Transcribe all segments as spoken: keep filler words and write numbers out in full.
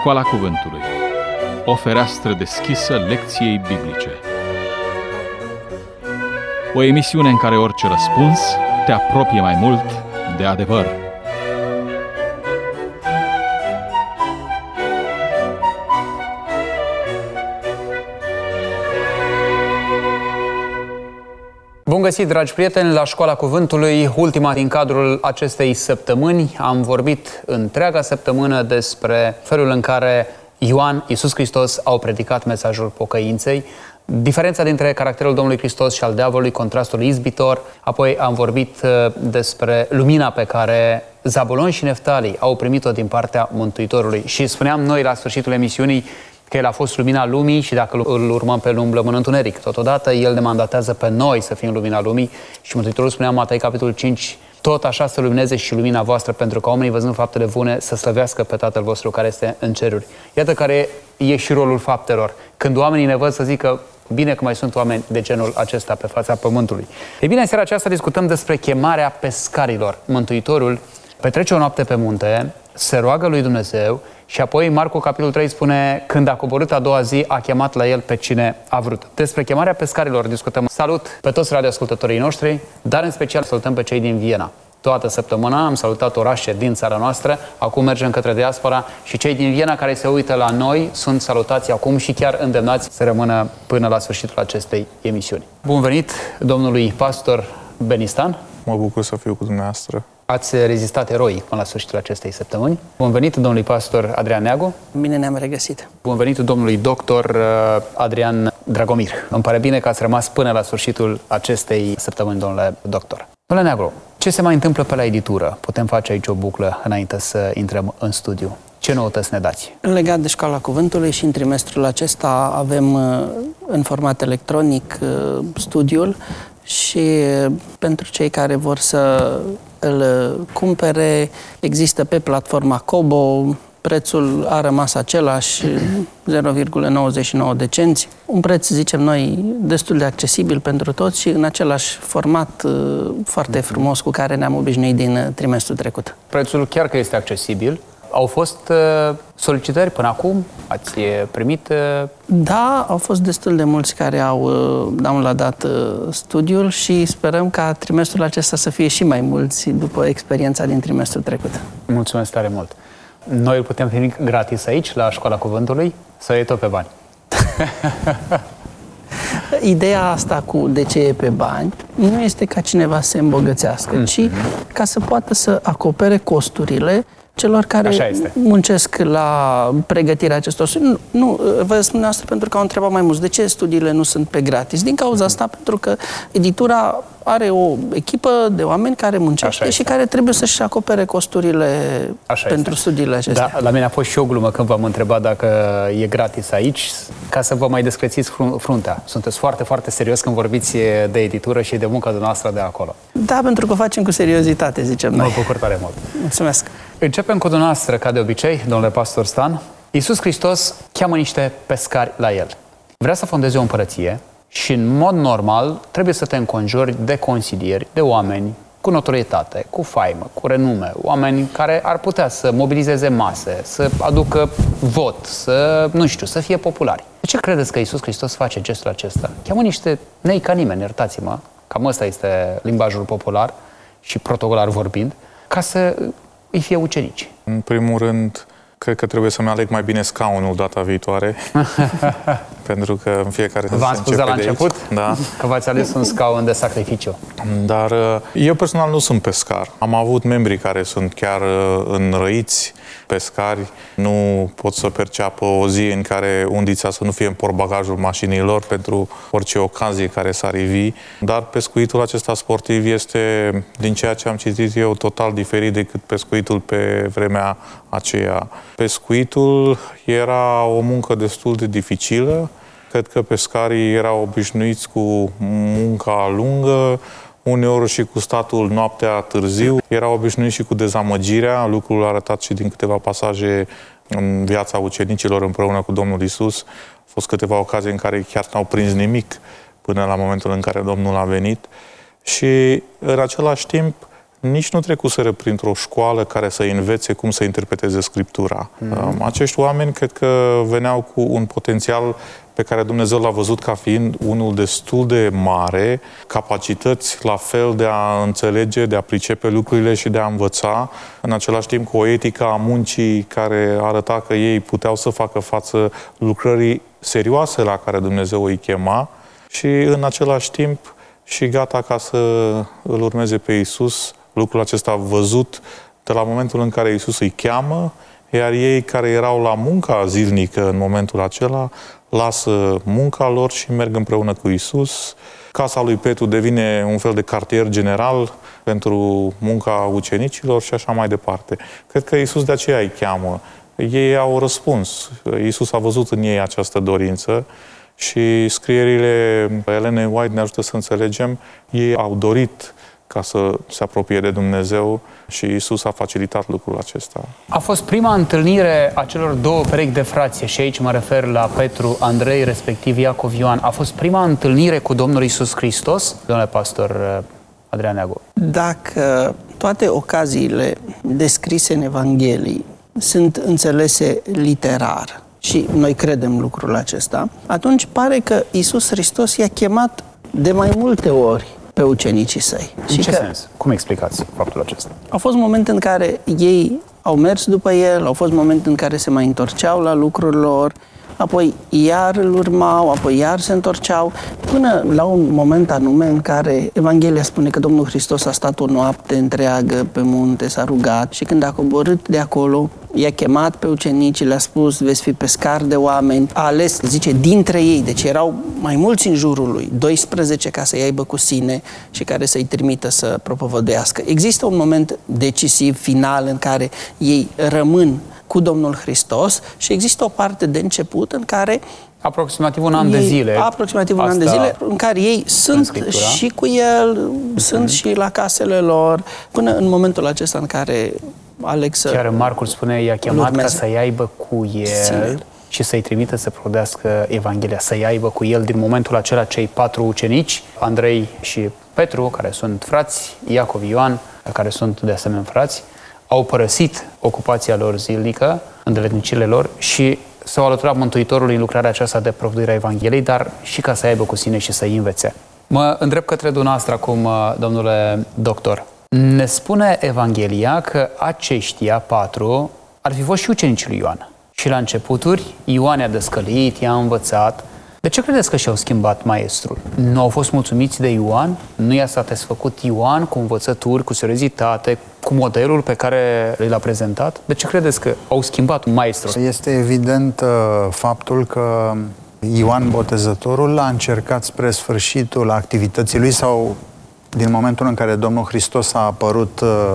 Școala Cuvântului. O fereastră deschisă lecției biblice. O emisiune în care orice răspuns te apropie mai mult de adevăr. Bun găsit, dragi prieteni, la Școala Cuvântului, ultima din cadrul acestei săptămâni. Am vorbit întreaga săptămână despre felul în care Ioan, Iisus Hristos au predicat mesajul pocăinței, diferența dintre caracterul Domnului Hristos și al diavolului, contrastul izbitor. Apoi am vorbit despre lumina pe care Zabulon și Neftali au primit-o din partea Mântuitorului. Și spuneam noi la sfârșitul emisiunii că El a fost lumina lumii și dacă îl urmăm pe lume, umblăm în întuneric. Totodată El ne mandatează pe noi să fim lumina lumii și Mântuitorul spunea în Matei capitolul cinci: tot așa să lumineze și lumina voastră, pentru că oamenii, văzând faptele bune, să slăvească pe Tatăl vostru care este în ceruri. Iată care e și rolul faptelor. Când oamenii ne văd, să zică: bine că mai sunt oameni de genul acesta pe fața pământului. Ei bine, în seara aceasta discutăm despre chemarea pescarilor. Mântuitorul petrece o noapte pe munte, se roagă lui Dumnezeu și apoi Marcu capitolul trei spune: când a coborât a doua zi, a chemat la el pe cine a vrut. Despre chemarea pescarilor discutăm. Salut pe toți radioascultătorii noștri, dar în special salutăm pe cei din Viena. Toată săptămâna am salutat orașe din țara noastră, acum mergem către diaspora și cei din Viena care se uită la noi sunt salutați acum și chiar îndemnați să rămână până la sfârșitul acestei emisiuni. Bun venit domnului pastor Benistan. Mă bucur să fiu cu dumneavoastră. Ați rezistat eroic până la sfârșitul acestei săptămâni. Bun venit domnului pastor Adrian Neagu. Bine ne-am regăsit. Bun venit domnului doctor Adrian Dragomir. Îmi pare bine că ați rămas până la sfârșitul acestei săptămâni, domnule doctor. Domnule Neagu, ce se mai întâmplă pe la editură? Putem face aici o buclă înainte să intrăm în studiu. Ce noutăți ne dați? Legat de Școala Cuvântului, și în trimestrul acesta avem în format electronic studiul și pentru cei care vor să îl cumpere, există pe platforma Kobo. Prețul a rămas același, zero virgulă nouăzeci și nouă de cenți. Un preț, zicem noi, destul de accesibil pentru toți și în același format foarte frumos cu care ne-am obișnuit din trimestrul trecut. Prețul chiar că este accesibil. Au fost solicitări până acum? Ați primit? Da, au fost destul de mulți care au downloadat studiul și sperăm ca trimestrul acesta să fie și mai mulți după experiența din trimestrul trecut. Mulțumesc tare mult! Noi îl putem primi gratis aici, la Școala Cuvântului, sau e tot pe bani? Ideea asta cu de ce e pe bani nu este ca cineva să se îmbogățească, mm-hmm. ci ca să poată să acopere costurile celor care muncesc la pregătirea acestor studii. Nu, nu, vă spun asta pentru că au întrebat mai mulți: de ce studiile nu sunt pe gratis? Din cauza asta, pentru că editura are o echipă de oameni care muncește și care trebuie să-și acopere costurile Așa pentru este. studiile acestea. Da, la mine a fost și o glumă când v-am întrebat dacă e gratis aici, ca să vă mai descrețiți fruntea. Sunteți foarte, foarte serios când vorbiți de editură și de munca dumneavoastră de acolo. Da, pentru că o facem cu seriozitate, zicem noi. Mă bucur tare mult. Mulțumesc. Începem cu dumneavoastră, ca de obicei, domnule pastor Stan. Iisus Hristos cheamă niște pescari la El. Vrea să fondeze o împărăție și, în mod normal, trebuie să te înconjuri de consilieri, de oameni cu notorietate, cu faimă, cu renume, oameni care ar putea să mobilizeze mase, să aducă vot, să, nu știu, să fie populari. De ce credeți că Iisus Hristos face gestul acesta? Cheamă niște nei ca nimeni, iertați-mă, cam ăsta este limbajul popular și protocolar vorbind, ca să îi fie ucenici. În primul rând, cred că trebuie să-mi aleg mai bine scaunul data viitoare, pentru că în fiecare zi V-am spus de la început da. că v-ați ales un scaun de sacrificiu. Dar eu personal nu sunt pescar. Am avut membri care sunt chiar înrăiți pescari. Nu pot să perceapă o zi în care undița să nu fie în portbagajul mașinilor pentru orice ocazie care s-ar ivi. Dar pescuitul acesta sportiv este, din ceea ce am citit eu, total diferit decât pescuitul pe vremea aceea. Pescuitul era o muncă destul de dificilă. Cred că pescarii erau obișnuiți cu munca lungă, uneori și cu statul noaptea târziu. Erau obișnuiți și cu dezamăgirea, lucrul arătat și din câteva pasaje în viața ucenicilor împreună cu Domnul Iisus. Au fost câteva ocazii în care chiar n-au prins nimic până la momentul în care Domnul a venit. Și în același timp nici nu trecuseră printr-o școală care să învețe cum să interpreteze Scriptura. Mm. Acești oameni cred că veneau cu un potențial pe care Dumnezeu l-a văzut ca fiind unul destul de mare, capacități la fel de a înțelege, de a pricepe lucrurile și de a învăța, în același timp cu o etică a muncii care arăta că ei puteau să facă față lucrării serioase la care Dumnezeu îi chema și în același timp și gata ca să îl urmeze pe Iisus, lucrul acesta văzut de la momentul în care Iisus îi cheamă, iar ei care erau la munca zilnică în momentul acela, lasă munca lor și merg împreună cu Iisus. Casa lui Petru devine un fel de cartier general pentru munca ucenicilor și așa mai departe. Cred că Iisus de aceea îi cheamă. Ei au răspuns. Iisus a văzut în ei această dorință și scrierile Elene White ne ajută să înțelegem. Ei au dorit ca să se apropie de Dumnezeu și Iisus a facilitat lucrul acesta. A fost prima întâlnire a celor două perechi de frați, și aici mă refer la Petru, Andrei, respectiv Iacov, Ioan. A fost prima întâlnire cu Domnul Iisus Hristos, domnule pastor Adrian Neagu? Dacă toate ocaziile descrise în Evanghelii sunt înțelese literar, și noi credem lucrul acesta, atunci pare că Iisus Hristos i-a chemat de mai multe ori pe ucenicii săi. În ce sens? Cum explicați faptul acesta? Au fost momente în care ei au mers după el, au fost momente în care se mai întorceau la lucrurile lor, apoi iar îl urmau, apoi iar se întorceau, până la un moment anume în care Evanghelia spune că Domnul Hristos a stat o noapte întreagă pe munte, s-a rugat și când a coborât de acolo, i-a chemat pe ucenici, le-a spus, veți fi pescari de oameni, a ales, zice, dintre ei, deci erau mai mulți în jurul lui, doisprezece ca să-i aibă cu sine și care să-i trimită să propovăduiască. Există un moment decisiv, final, în care ei rămân cu Domnul Hristos și există o parte de început în care aproximativ un an ei, de zile. Aproximativ un an de zile în care ei sunt și cu el, uh-huh. sunt și la casele lor, până în momentul acesta în care aleg să... Chiar Marcul spune, i-a chemat ca să-i aibă cu el Sine. și să-i trimită să prodească Evanghelia, să-i aibă cu el din momentul acela cei patru ucenici, Andrei și Petru, care sunt frați, Iacov, Ioan, care sunt de asemenea frați, au părăsit ocupația lor zilnică, îndeletnicile lor și s-au alăturat Mântuitorului în lucrarea aceasta de propovăduire a Evangheliei, dar și ca să aibă cu sine și să-i învețe. Mă îndrept către dumneavoastră acum, domnule doctor. Ne spune Evanghelia că aceștia patru ar fi fost și ucenicii lui Ioan. Și la începuturi, Ioan i-a descălit, i-a învățat. De ce credeți că și-au schimbat maestrul? Nu au fost mulțumiți de Ioan? Nu i-a satisfăcut Ioan cu învățături, cu seriozitate, cu modelul pe care l-a prezentat? De ce credeți că au schimbat maestrul? Este evident uh, faptul că Ioan Botezătorul a încercat spre sfârșitul activității lui sau din momentul în care Domnul Hristos a apărut uh,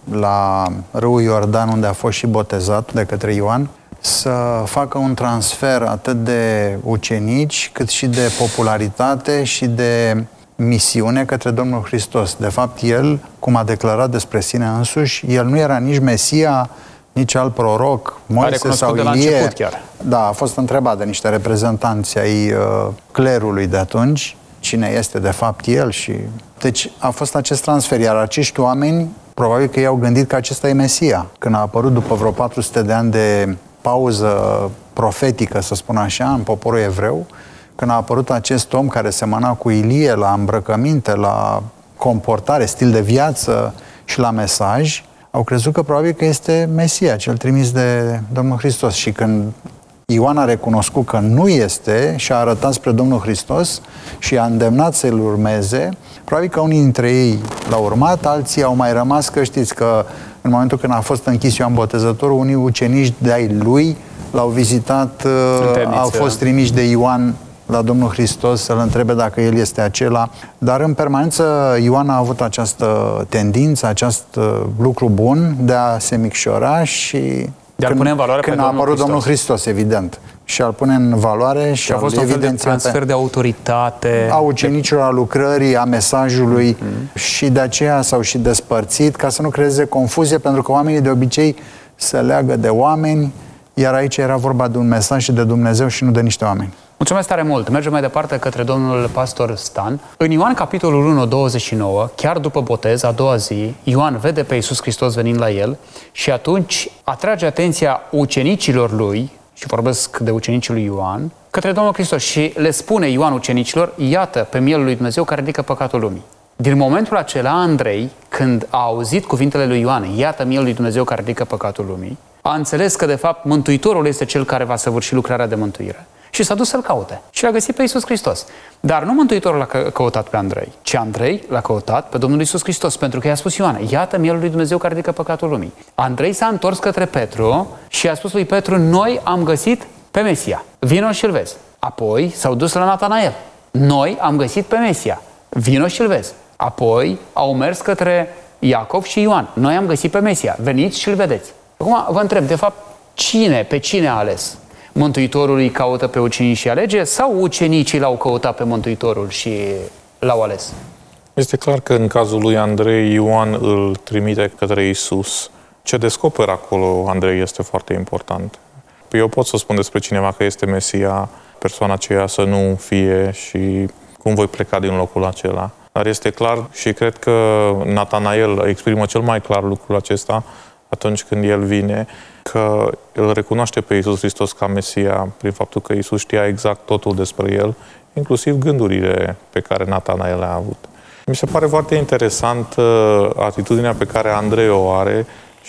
la râul Iordan, unde a fost și botezat de către Ioan, să facă un transfer atât de ucenici, cât și de popularitate și de misiune către Domnul Hristos. De fapt, el, cum a declarat despre sine însuși, el nu era nici Mesia, nici alt proroc, Moise sau Ilie. Chiar. Da, a fost întrebat de niște reprezentanți ai uh, clerului de atunci, cine este de fapt el și... Deci a fost acest transfer, iar acești oameni probabil că i-au gândit că acesta e Mesia. Când a apărut după vreo patru sute de ani de pauză profetică, să spun așa, în poporul evreu, când a apărut acest om care semăna cu Ilie la îmbrăcăminte, la comportare, stil de viață și la mesaj, au crezut că probabil că este Mesia, cel trimis de Domnul Hristos. Și când Ioan a recunoscut că nu este și a arătat spre Domnul Hristos și a îndemnat să-l urmeze, probabil că unii dintre ei l-au urmat, alții au mai rămas, că știți că în momentul când a fost închis Ioan Botezătorul, unii ucenici de-ai lui l-au vizitat, Interniță. Au fost trimiși de Ioan la Domnul Hristos să-l întrebe dacă el este acela. Dar în permanență Ioan a avut această tendință, acest lucru bun de a se micșora și de când, pune în valoare când pe a Domnul apărut Hristos. Domnul Hristos, evident. Și a-l pune în valoare și, și a fost un fel de transfer de autoritate a ucenicilor, a lucrării, a mesajului mm-hmm. și de aceea s-au și despărțit ca să nu creeze confuzie, pentru că oamenii de obicei se leagă de oameni, iar aici era vorba de un mesaj și de Dumnezeu și nu de niște oameni. Mulțumesc tare mult! Mergem mai departe către domnul pastor Stan. În Ioan, capitolul unu, douăzeci și nouă, chiar după botez, a doua zi, Ioan vede pe Iisus Hristos venind la el și atunci atrage atenția ucenicilor lui, și vorbesc de ucenicii lui Ioan, către Domnul Hristos și le spune Ioan ucenicilor: iată pe mielul lui Dumnezeu care ridică păcatul lumii. Din momentul acela, Andrei, când a auzit cuvintele lui Ioan, iată mielul lui Dumnezeu care ridică păcatul lumii, a înțeles că de fapt Mântuitorul este cel care va săvârși lucrarea de mântuire. Și s-a dus să-L caute. Și l-a găsit pe Iisus Hristos. Dar nu Mântuitorul l-a căutat pe Andrei, ci Andrei l-a căutat pe Domnul Iisus Hristos, pentru că i-a spus Ioan: iată mielul lui Dumnezeu care ridică păcatul lumii. Andrei s-a întors către Petru și a spus lui Petru: noi am găsit pe Mesia. Vino și-l vezi. Apoi s-au dus la Natanael. Noi am găsit pe Mesia. Vino și-l vezi. Apoi au mers către Iacov și Ioan. Noi am găsit pe Mesia. Veniți și-l vedeți. Acum vă întreb, de fapt, cine, pe cine a ales? Mântuitorul îi caută pe ucenici și alege, sau ucenicii l-au căutat pe Mântuitorul și l-au ales? Este clar că în cazul lui Andrei, Ioan îl trimite către Iisus. Ce descoperă acolo Andrei este foarte important. Eu pot să spun despre cineva că este Mesia, persoana aceea să nu fie și cum voi pleca din locul acela. Dar este clar și cred că Natanael exprimă cel mai clar lucrul acesta atunci când el vine, că îl recunoaște pe Iisus Hristos ca Mesia prin faptul că Iisus știa exact totul despre el, inclusiv gândurile pe care Natanael le-a avut. Mi se pare foarte interesant uh, atitudinea pe care Andrei o are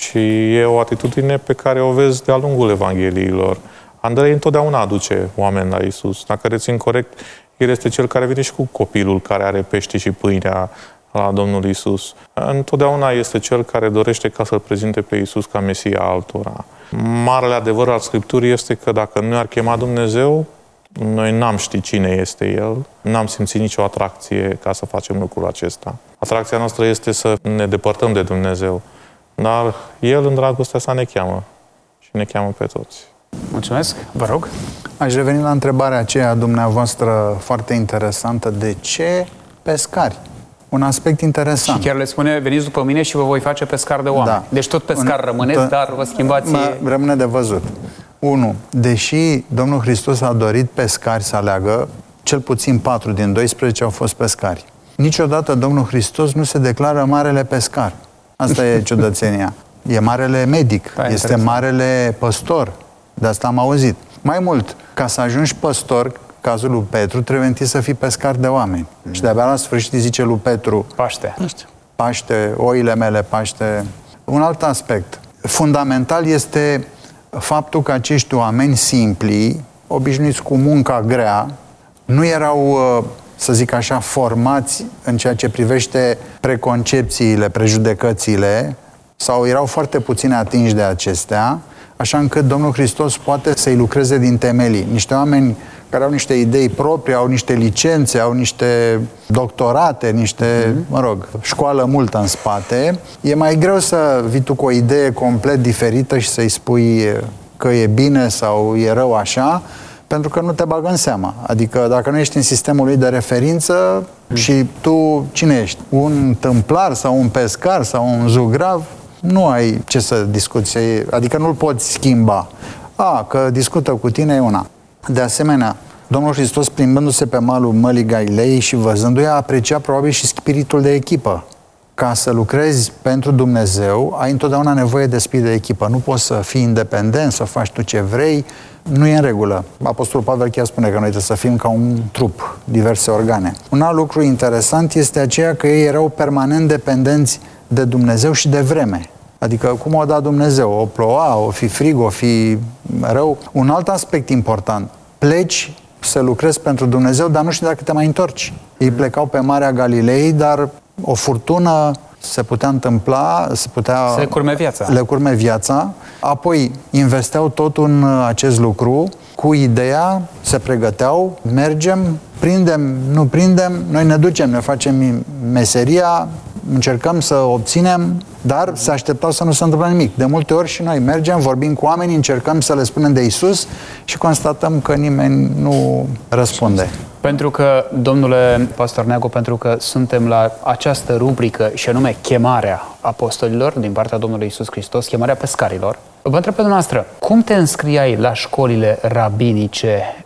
și e o atitudine pe care o vezi de-a lungul Evangheliilor. Andrei întotdeauna aduce oameni la Iisus. Dacă rețin corect, el este cel care vine și cu copilul care are pește și pâinea la Domnul Iisus. Întotdeauna este cel care dorește ca să-L prezinte pe Iisus ca Mesia altora. Marele adevăr al Scripturii este că dacă nu ar chema Dumnezeu, noi n-am ști cine este El, n-am simțit nicio atracție ca să facem lucrul acesta. Atracția noastră este să ne depărtăm de Dumnezeu, dar El în dragostea sa ne cheamă și ne cheamă pe toți. Mulțumesc, vă rog. Aș reveni la întrebarea aceea dumneavoastră foarte interesantă: de ce pescari? Un aspect interesant. Și chiar le spune: veniți după mine și vă voi face pescar de oameni. Da. Deci tot pescar în, rămâneți, tot, dar vă schimbați... Mă, rămâne de văzut. Unu, deși Domnul Hristos a dorit pescari să aleagă, cel puțin patru din doisprezece au fost pescari. Niciodată Domnul Hristos nu se declară marele pescar. Asta e ciudățenia. E marele medic, da, este interesant. Marele păstor. De asta am auzit. Mai mult, ca să ajungi păstor, cazul lui Petru, trebuie întâi să fii pescar de oameni. Mm. Și de-abia la sfârșit zice lui Petru: Paște. Paște, oile mele, Paște. Un alt aspect fundamental este faptul că acești oameni simpli, obișnuiți cu munca grea, nu erau, să zic așa, formați în ceea ce privește preconcepțiile, prejudecățile, sau erau foarte puține atinși de acestea, așa încât Domnul Hristos poate să-i lucreze din temelii. Niște oameni care au niște idei proprii, au niște licențe, au niște doctorate, niște, mă rog, școală multă în spate. E mai greu să vii tu cu o idee complet diferită și să-i spui că e bine sau e rău așa, pentru că nu te bagă în seamă. Adică dacă nu ești în sistemul lui de referință și tu, cine ești? Un tâmplar sau un pescar sau un zugrav? Nu ai ce să discuți, adică nu-l poți schimba. A, că discută cu tine e una. De asemenea, Domnul Hristos, plimbându-se pe malul Mării Galilei și văzându-i, a apreciat probabil și spiritul de echipă. Ca să lucrezi pentru Dumnezeu, ai întotdeauna nevoie de spirit de echipă. Nu poți să fii independent, să faci tu ce vrei, nu e în regulă. Apostolul Pavel chiar spune că noi trebuie să fim ca un trup, diverse organe. Un alt lucru interesant este aceea că ei erau permanent dependenți de Dumnezeu și de vreme. Adică cum o da Dumnezeu, o ploua, o fi frig, o fi rău. Un alt aspect important: pleci să lucrezi pentru Dumnezeu, dar nu știu dacă te mai întorci. Ei plecau pe Marea Galilei, dar o furtună se putea întâmpla, se putea... Se curme viața. Le curme viața. Apoi investeau tot în acest lucru cu ideea, se pregăteau, mergem, prindem, nu prindem, noi ne ducem, ne facem meseria, încercăm să obținem, dar se așteptau să nu se întâmple nimic. De multe ori și noi mergem, vorbim cu oamenii, încercăm să le spunem de Iisus și constatăm că nimeni nu răspunde. Pentru că, domnule pastor Neagu, pentru că suntem la această rubrică și anume chemarea apostolilor din partea Domnului Iisus Hristos, chemarea pescarilor, vă întreb pe dumneavoastră, cum te înscriai la școlile rabinice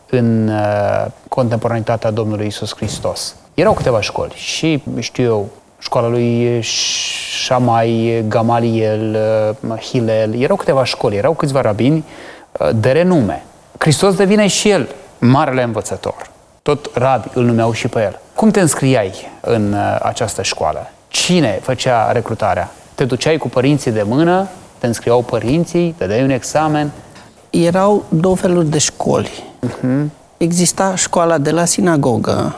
în uh, contemporanitatea Domnului Iisus Hristos. Erau câteva școli și, știu eu, școala lui Șamai, Gamaliel, uh, Hilel, erau câteva școli, erau câțiva rabini uh, de renume. Hristos devine și el marele învățător. Tot rabi îl numeau și pe el. Cum te înscriai în uh, această școală? Cine făcea recrutarea? Te duceai cu părinții de mână, te înscriau părinții, te dai un examen? Erau două feluri de școli. Uh-huh. Exista școala de la sinagogă,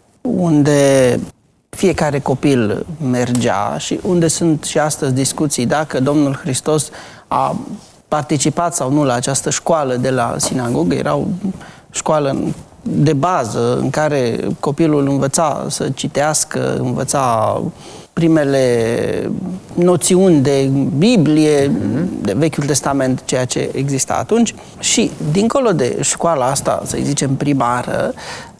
unde fiecare copil mergea și unde sunt și astăzi discuții dacă Domnul Hristos a participat sau nu la această școală de la sinagogă. Era o școală de bază în care copilul învăța să citească, învăța primele noțiuni de Biblie, de Vechiul Testament, ceea ce exista atunci. Și dincolo de școala asta, să zicem primară,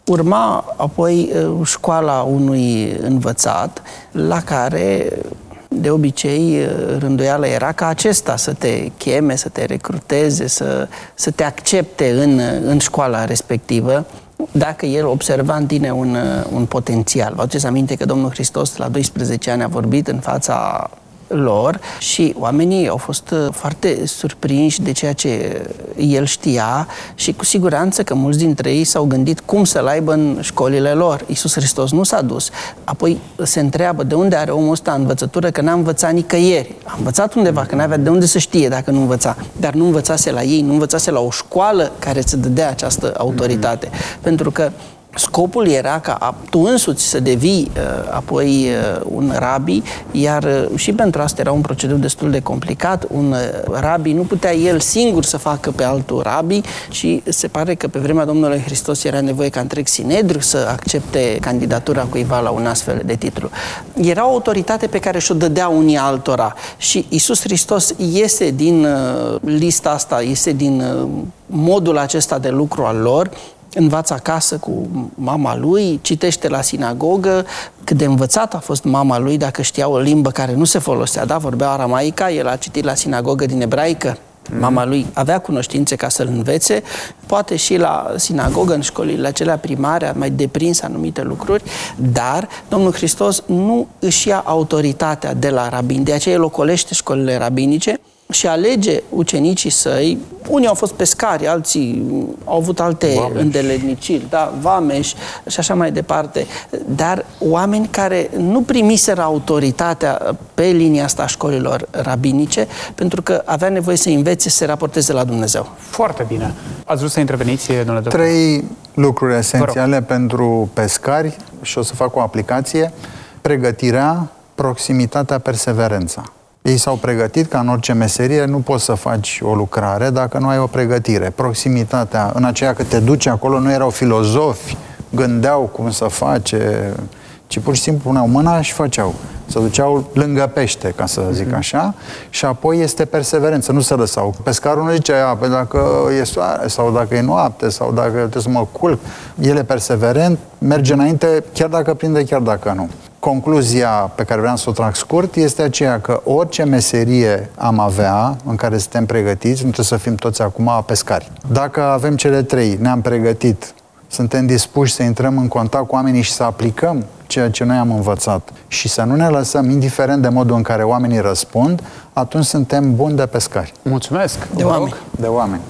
urma apoi școala unui învățat, la care de obicei rânduiala era ca acesta să te cheme, să te recruteze, să, să te accepte în, în școala respectivă, dacă el observa în tine un, un potențial. Vă aduceți aminte că Domnul Hristos la doisprezece ani a vorbit în fața lor și oamenii au fost foarte surprinși de ceea ce el știa și cu siguranță că mulți dintre ei s-au gândit cum să-l aibă în școlile lor. Iisus Hristos nu s-a dus. Apoi se întreabă de unde are omul ăsta învățătură, că n-a învățat nicăieri. A învățat undeva, că n-avea de unde să știe dacă nu învăța. Dar nu învățase la ei, nu învățase la o școală care să dădea această autoritate. Mm-hmm. Pentru că scopul era ca tu însuți să devii uh, apoi uh, un rabi, iar uh, și pentru asta era un procedeu destul de complicat. Un uh, rabi nu putea el singur să facă pe altul rabi și se pare că pe vremea Domnului Hristos era nevoie ca întreg Sinedriu să accepte candidatura cuiva la un astfel de titlu. Era o autoritate pe care și-o dădea unii altora și Iisus Hristos iese din uh, lista asta, iese din uh, modul acesta de lucru al lor, învață acasă cu mama lui, citește la sinagogă. Cât de învățat a fost mama lui, dacă știa o limbă care nu se folosea, da, vorbea aramaica, el a citit la sinagogă din ebraică. Mama lui avea cunoștințe ca să-l învețe, poate și la sinagogă, în școlile acelea primare, a mai deprins anumite lucruri, dar Domnul Hristos nu își ia autoritatea de la rabini, de aceea el ocolește școlile rabinice și alege ucenicii săi. Unii au fost pescari, alții au avut alte vameși, îndeletniciri, da, vameși și așa mai departe, dar oameni care nu primiseră autoritatea pe linia asta a școlilor rabinice, pentru că avea nevoie să învețe să se raporteze la Dumnezeu. Foarte bine. Ați vrut să interveniți, domnule doctor? Trei lucruri esențiale pentru pescari și o să fac o aplicație. Pregătirea, proximitatea, perseverența. Ei s-au pregătit, ca în orice meserie, nu poți să faci o lucrare dacă nu ai o pregătire. Proximitatea, în aceea că te duci acolo, nu erau filozofi, gândeau cum să face, ci pur și simplu puneau mâna și făceau. Se duceau lângă pește, ca să zic așa, și apoi este perseverență, nu se lăsau. Pescarul nu zicea, pe dacă e soare, sau dacă e noapte, sau dacă trebuie să mă culc. El e perseverent, merge înainte, chiar dacă prinde, chiar dacă nu. Concluzia pe care vreau să o trag scurt este aceea că orice meserie am avea în care suntem pregătiți, nu trebuie să fim toți acum pescari. Dacă avem cele trei, ne-am pregătit, suntem dispuși să intrăm în contact cu oamenii și să aplicăm ceea ce noi am învățat și să nu ne lăsăm, indiferent de modul în care oamenii răspund, atunci suntem buni de pescari. Mulțumesc! De oameni. De oameni.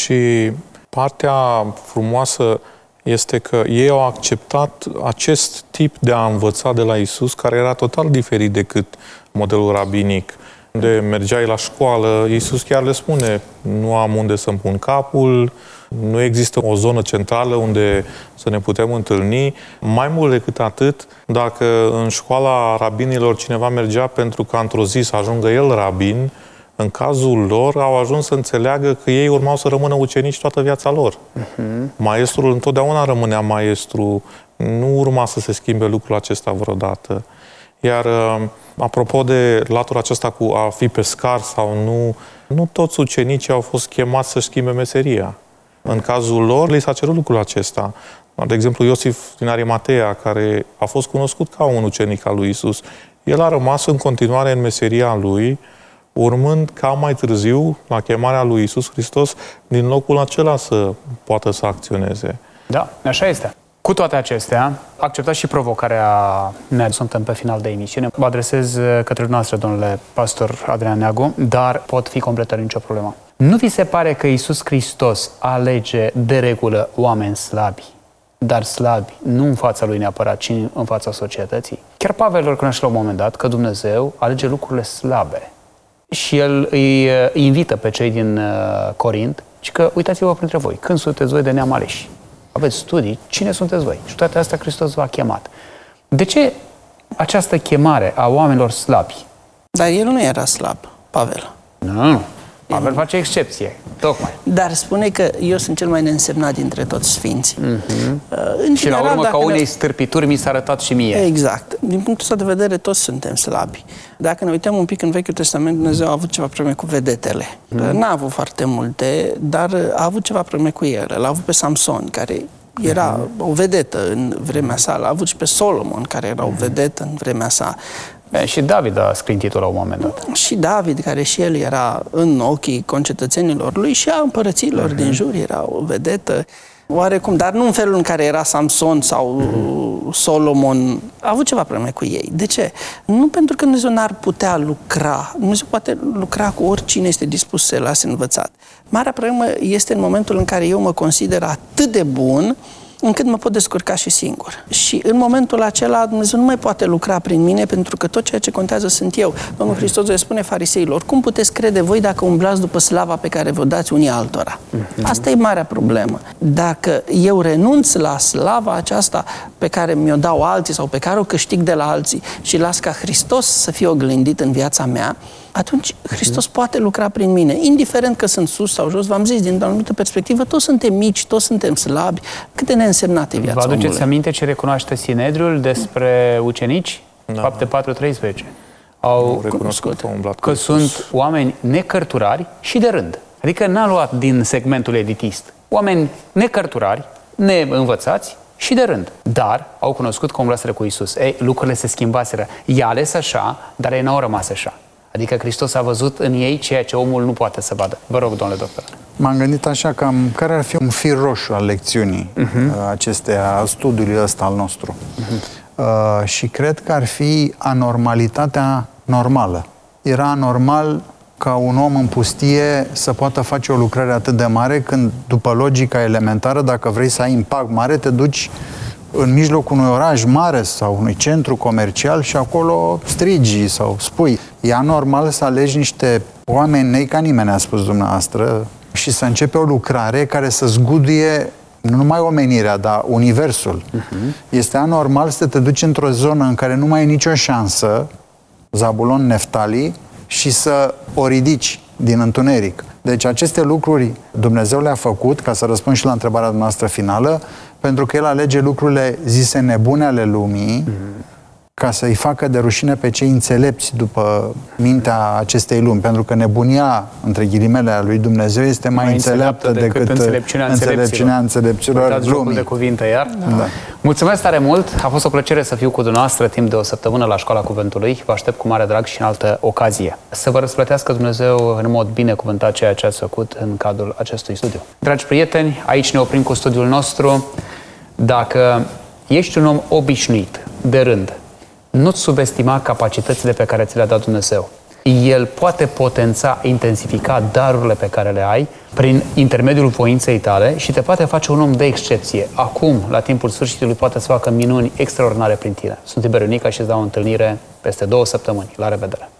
Și partea frumoasă este că ei au acceptat acest tip de a învăța de la Iisus, care era total diferit decât modelul rabinic. Unde mergeai la școală, Iisus chiar le spune, nu am unde să-mi pun capul, nu există o zonă centrală unde să ne putem întâlni. Mai mult decât atât, dacă în școala rabinilor cineva mergea pentru că într-o zi să ajungă el rabin, în cazul lor au ajuns să înțeleagă că ei urmau să rămână ucenici toată viața lor. Uh-huh. Maestrul întotdeauna rămânea maestru, nu urma să se schimbe lucrul acesta vreodată. Iar apropo de latura aceasta cu a fi pescar sau nu, nu toți ucenicii au fost chemați să schimbe meseria. În cazul lor, li s-a cerut lucrul acesta. De exemplu, Iosif din Arimatea, care a fost cunoscut ca un ucenic al lui Iisus, el a rămas în continuare în meseria lui, urmând ca mai târziu, la chemarea lui Iisus Hristos, din locul acela să poată să acționeze. Da, așa este. Cu toate acestea, acceptați și provocarea mea. Suntem pe final de emisiune. Vă adresez către dumneavoastră, domnule pastor Adrian Neagu, dar pot fi completări, nicio problemă. Nu vi se pare că Iisus Hristos alege de regulă oameni slabi, dar slabi nu în fața lui neapărat, ci în fața societății? Chiar Pavel îl cunoaște la un moment dat că Dumnezeu alege lucrurile slabe. Și el îi invită pe cei din Corint și că uitați-vă printre voi, când sunteți voi de neam aleși? Aveți studii, cine sunteți voi? Și toate astea Hristos v-a chemat. De ce această chemare a oamenilor slabi? Dar el nu era slab, Pavel. Nu, nu. Pavel face excepție, tocmai. Dar spune că eu sunt cel mai neînsemnat dintre toți sfinții. Mm-hmm. În și general, la urmă, ca unei ne... stârpituri, mi s-a arătat și mie. Exact. Din punctul ăsta de vedere, toți suntem slabi. Dacă ne uităm un pic în Vechiul Testament, Dumnezeu a avut ceva probleme cu vedetele. Mm. N-a avut foarte multe, dar a avut ceva probleme cu ele. L-a avut pe Samson, care era mm-hmm. o vedetă în vremea sa. L-a avut și pe Solomon, care era o vedetă în vremea sa. Bine, și David a sclintit-o la un moment dat. Și David, care și el era în ochii concetățenilor lui și a împărăților uh-huh. din jur, era o vedetă, oarecum, dar nu în felul în care era Samson sau uh-huh. Solomon. A avut ceva probleme cu ei. De ce? Nu pentru că Dumnezeu n-ar putea lucra. Dumnezeu poate lucra cu oricine este dispus să lase învățat. Marea problemă este în momentul în care eu mă consider atât de bun încât mă pot descurca și singur. Și în momentul acela Dumnezeu nu mai poate lucra prin mine, pentru că tot ceea ce contează sunt eu. Domnul Hristos le spune fariseilor: cum puteți crede voi dacă umblați după slava pe care vă dați unii altora? Asta e marea problemă. Dacă eu renunț la slava aceasta pe care mi-o dau alții sau pe care o câștig de la alții și las ca Hristos să fie oglindit în viața mea, atunci Hristos poate lucra prin mine. Indiferent că sunt sus sau jos, v-am zis, din o anumită perspectivă, toți suntem mici, toți suntem slabi, cât de neînsemnată e viața omului. Vă aduceți omului. aminte ce recunoaște Sinedriul despre ucenici? Da. Fapte patru treisprezece. Au recunoscut că sunt oameni necărturari și de rând. Adică n-a luat din segmentul elitist. Oameni necărturari, neînvățați și de rând. Dar au cunoscut că umblaseră cu Iisus. Ei, lucrurile se schimbaseră. I-a ales așa, dar ei n-au rămas așa. Adică Hristos a văzut în ei ceea ce omul nu poate să vadă. Vă rog, domnule doctor. M-am gândit așa, cam care ar fi un fir roșu al lecțiunii uh-huh. acesteia, al studiului ăsta al nostru. Uh-huh. Uh, și cred că ar fi anormalitatea normală. Era anormal ca un om în pustie să poată face o lucrare atât de mare, când, după logica elementară, dacă vrei să ai impact mare, te duci în mijlocul unui oraș mare sau unui centru comercial și acolo strigi sau spui. E anormal să alegi niște oameni nei ca nimeni, a spus dumneavoastră, și să începe o lucrare care să zguduie nu numai omenirea, dar universul. Uh-huh. Este anormal să te duci într-o zonă în care nu mai ai nicio șansă, Zabulon, Neftali, și să o ridici din întuneric. Deci aceste lucruri Dumnezeu le-a făcut, ca să răspund și la întrebarea dumneavoastră finală, pentru că El alege lucrurile zise nebune ale lumii, mm. ca să-i facă de rușine pe cei înțelepți după mintea acestei lumi. Pentru că nebunia, între ghilimele, a lui Dumnezeu este mai, mai înțeleaptă decât, decât înțelepciunea înțelepților. înțelepciunea lumii. de cuvinte iar. Da. Da. Mulțumesc tare mult! A fost o plăcere să fiu cu dumneavoastră timp de o săptămână la Școala Cuvântului. Vă aștept cu mare drag și în altă ocazie. Să vă răsplătească Dumnezeu în mod binecuvântat ceea ce ați făcut în cadrul acestui studiu. Dragi prieteni, aici ne oprim cu studiul nostru. Dacă ești un om obișnuit, de rând, nu-ți subestima capacitățile pe care ți le-a dat Dumnezeu. El poate potența, intensifica darurile pe care le ai prin intermediul voinței tale și te poate face un om de excepție. Acum, la timpul sfârșitului, poate să facă minuni extraordinare prin tine. Sunt Tiberiu Nica și îți dau o întâlnire peste două săptămâni. La revedere!